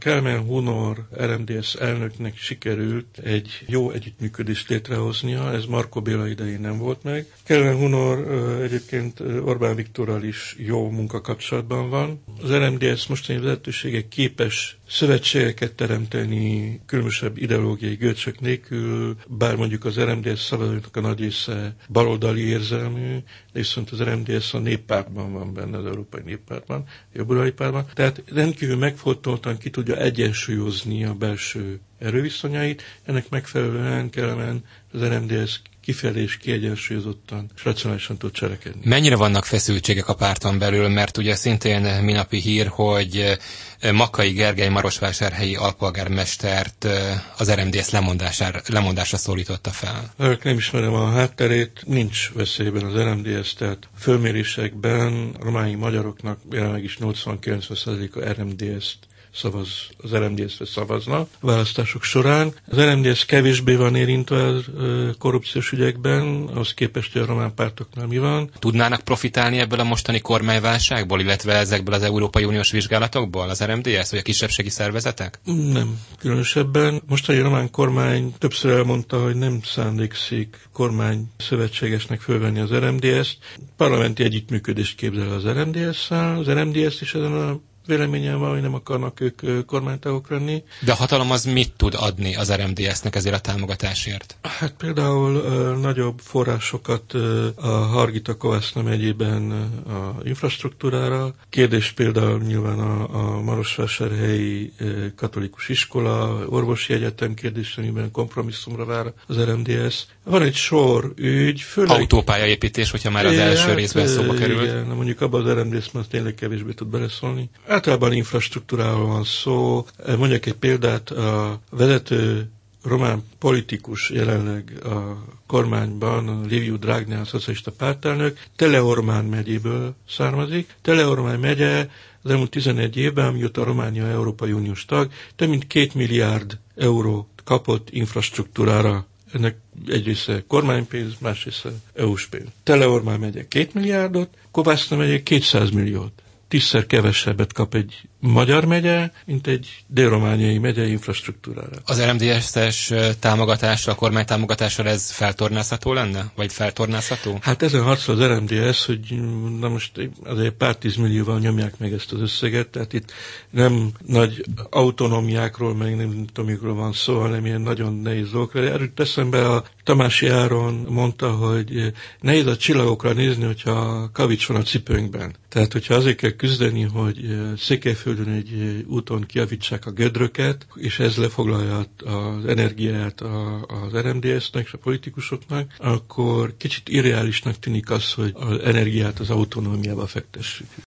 Kálmán Hunor RMDSZ elnöknek sikerült egy jó együttműködést létrehoznia, ez Markó Béla idején nem volt meg. Kálmán Hunor egyébként Orbán Viktorral is jó munkakapcsolatban van. Az RMDSZ mostani vezetősége képes szövetségeket teremteni különösebb ideológiai görcsök nélkül, bár mondjuk az RMDSZ szavazóknak a nagy része baloldali érzelmű, de viszont az RMDSZ a néppártban van benne, az Európai Néppártban, jobboldali pártban. Tehát rendkívül megfontoltan ki tudja egyensúlyozni a belső erőviszonyait, ennek megfelelően kellene az RMDSZ kifelé és kiegyensúlyozottan és racionálisan tud cselekedni. Mennyire vannak feszültségek a párton belül, mert ugye szintén minapi hír, hogy Makkai Gergely marosvásárhelyi alpolgármestert az RMDSZ lemondásra szólította fel. Nem ismerem a hátterét, nincs veszélyben az RMDSZ, tehát fölmérésekben a rományi magyaroknak jelenleg is 80-90%-a RMDSZ-t szavaz, az RMDSZ-re szavazna a választások során. Az RMDSZ kevésbé van érintve a korrupciós ügyekben, ahhoz képest, hogy a román pártoknál mi van. Tudnának profitálni ebből a mostani kormányválságból, illetve ezekből az Európai Uniós vizsgálatokból az RMDSZ, vagy a kisebbségi szervezetek? Nem, különösebben. Mostani román kormány többször elmondta, hogy nem szándékszik kormány szövetségesnek fölvenni az RMDSZ-t. Parlamenti együttműködést képzel az RMDSZ-szel, az RMDSZ is ezen a véleményem van, hogy nem akarnak ők kormánytagok lenni. De a hatalom az mit tud adni az RMDSZ-nek ezért a támogatásért? Hát például nagyobb forrásokat a Hargita-Kovászna megyében a infrastruktúrára. Kérdés például nyilván a Marosvásárhelyi katolikus iskola, orvosi egyetem kérdés, amiben kompromisszumra vár az RMDSZ. Van egy sor ügy, főleg... Autópályaépítés, hogyha már az első részben szóba került. Igen, mondjuk abban az RMDSZ már tényleg kevésbé tud beleszólni. Általában infrastruktúráról van szó. Mondjak egy példát, a vezető román politikus jelenleg a kormányban, Liviu Dragnea, a szocialista pártelnök, Teleormán megyéből származik. Teleormán megye az elmúlt 11 évben, amióta Románia Európai Uniós tag, több mint 2 milliárd eurót kapott infrastruktúrára. Ennek egy része kormánypénz, más része EU-s pénz. Teleormán megye 2 milliárdot, Kovászna megye 200 milliót. 10-szer kevesebbet kap egy magyar megye, mint egy dél-romániai megye infrastruktúrára. Az RMDSZ-es támogatással, a kormány támogatással ez feltornázható lenne? Vagy feltornázható? Hát ezen harcol az RMDSZ, hogy na most azért pár 10 millióval nyomják meg ezt az összeget, tehát itt nem nagy autonómiákról, meg nem tudom, van szó, hanem ilyen nagyon nehéz dolgokra. Erről eszembe a Tamási Áron mondta, hogy nehéz a csillagokra nézni, hogyha kavics van a cipőnkben. Tehát, hogyha azért kell küzdeni, hogy Székelyföldön egy úton kijavítsák a gödröket, és ez lefoglalja az energiáját az RMDSZ-nek és a politikusoknak, akkor kicsit irreálisnak tűnik az, hogy az energiát az autonómiába fektessük.